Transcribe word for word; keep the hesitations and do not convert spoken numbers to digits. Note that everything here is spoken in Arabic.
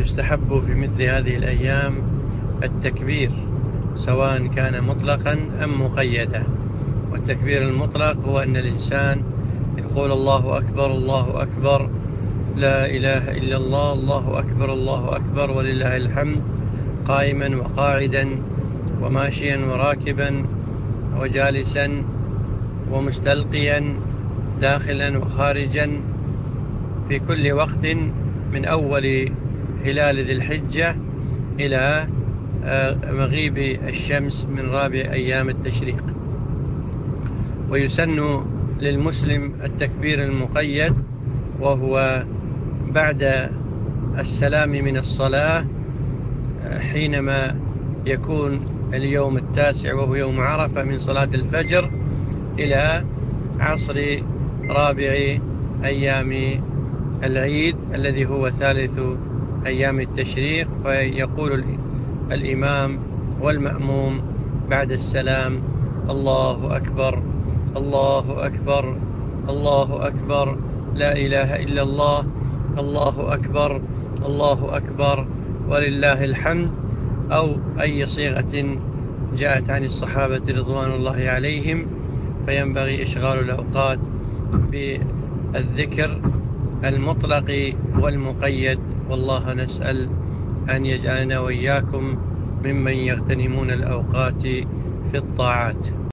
ويستحب في مثل هذه الأيام التكبير سواء كان مطلقا أم مقيدا. والتكبير المطلق هو أن الإنسان يقول الله أكبر الله أكبر لا إله إلا الله الله أكبر الله أكبر ولله الحمد، قائما وقاعدا وماشيا وراكبا وجالسا ومستلقيا داخلا وخارجا في كل وقت من أول هلال ذي الحجة إلى مغيب الشمس من رابع أيام التشريق. ويسن للمسلم التكبير المقيد، وهو بعد السلام من الصلاة حينما يكون اليوم التاسع وهو يوم عرفة من صلاة الفجر إلى عصر رابع أيام العيد الذي هو ثالث أيام التشريق. فيقول الإمام والمأموم بعد السلام: الله أكبر الله أكبر الله أكبر لا إله إلا الله الله أكبر الله أكبر ولله الحمد، أو أي صيغة جاءت عن الصحابة رضوان الله عليهم. فينبغي إشغال الأوقات بالذكر المطلق والمقيد، والله نسأل أن يجعلنا وإياكم ممن يغتنمون الأوقات في الطاعات.